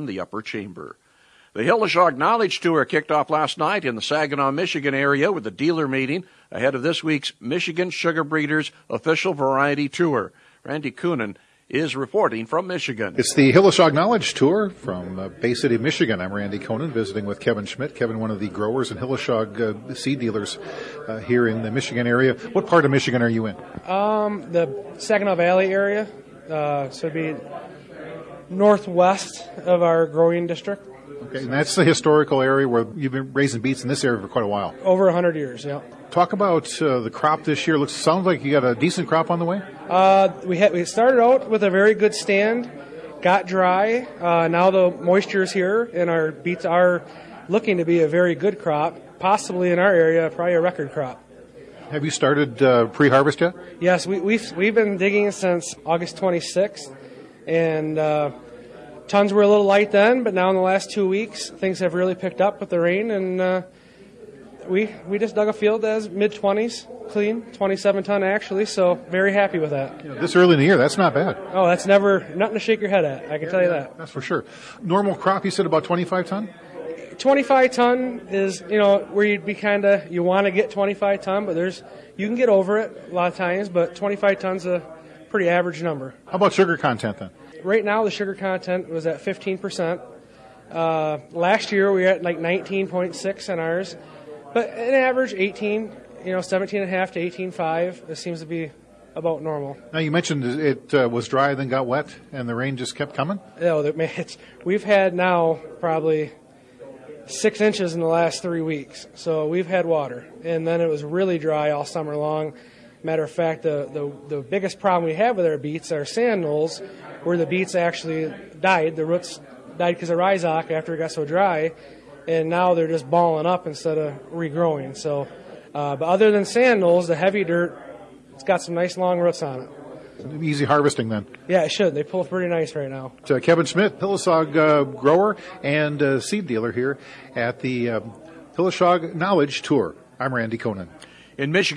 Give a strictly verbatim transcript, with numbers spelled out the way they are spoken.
the upper chamber. The Hilleshog Knowledge Tour kicked off last night in the Saginaw, Michigan area with a dealer meeting ahead of this week's Michigan Sugar Breeders Official Variety Tour. Randy Coonan is reporting from Michigan. It's the Hilleshog Knowledge Tour from uh, Bay City, Michigan. I'm Randy Coonan, visiting with Kevin Schmidt. Kevin, one of the growers and Hilleshog uh, seed dealers uh, here in the Michigan area. What part of Michigan are you in? Um, the Saginaw Valley area, uh, so it'd be northwest of our growing district. Okay, and that's the historical area where you've been raising beets in this area for quite a while. Over one hundred years, yeah. Talk about uh, the crop this year. Looks sounds like you got a decent crop on the way. Uh, we had we started out with a very good stand, got dry. Uh, now the moisture is here, and our beets are looking to be a very good crop. Possibly in our area, probably a record crop. Have you started uh, pre-harvest yet? Yes, we, we've we've been digging since August twenty-sixth, and uh, tons were a little light then, but now in the last two weeks, things have really picked up with the rain, and uh, we we just dug a field that's mid twenties, clean, twenty-seven ton actually, so very happy with that. You know, this early in the year, that's not bad. Oh, that's never nothing to shake your head at. I can yeah, tell you yeah, that. That's for sure. Normal crop, you said about twenty-five ton. twenty-five ton is, you know, where you'd be kind of, you want to get twenty-five ton, but there's, you can get over it a lot of times, but twenty-five ton's a pretty average number. How about sugar content then? Right now, the sugar content was at fifteen percent. Uh, last year, we were at like nineteen point six on ours, but an average eighteen, you know, seventeen and a half to eighteen point five. This seems to be about normal. Now, you mentioned it uh, was dry, then got wet, and the rain just kept coming? No, it's, we've had now probably six inches in the last three weeks, so we've had water, and then it was really dry all summer long. Matter of fact, the, the, the biggest problem we have with our beets are sand knolls, where the beets actually died. The roots died because of rhizoc after it got so dry, and now they're just balling up instead of regrowing. So, uh, but other than sand knolls, the heavy dirt, it's got some nice long roots on it. Easy harvesting then. Yeah, it should. They pull pretty nice right now. Uh, Kevin Schmidt, Hilleshog uh, grower and uh, seed dealer here at the um, Hilleshog Knowledge Tour. I'm Randy Coonan. In Michigan.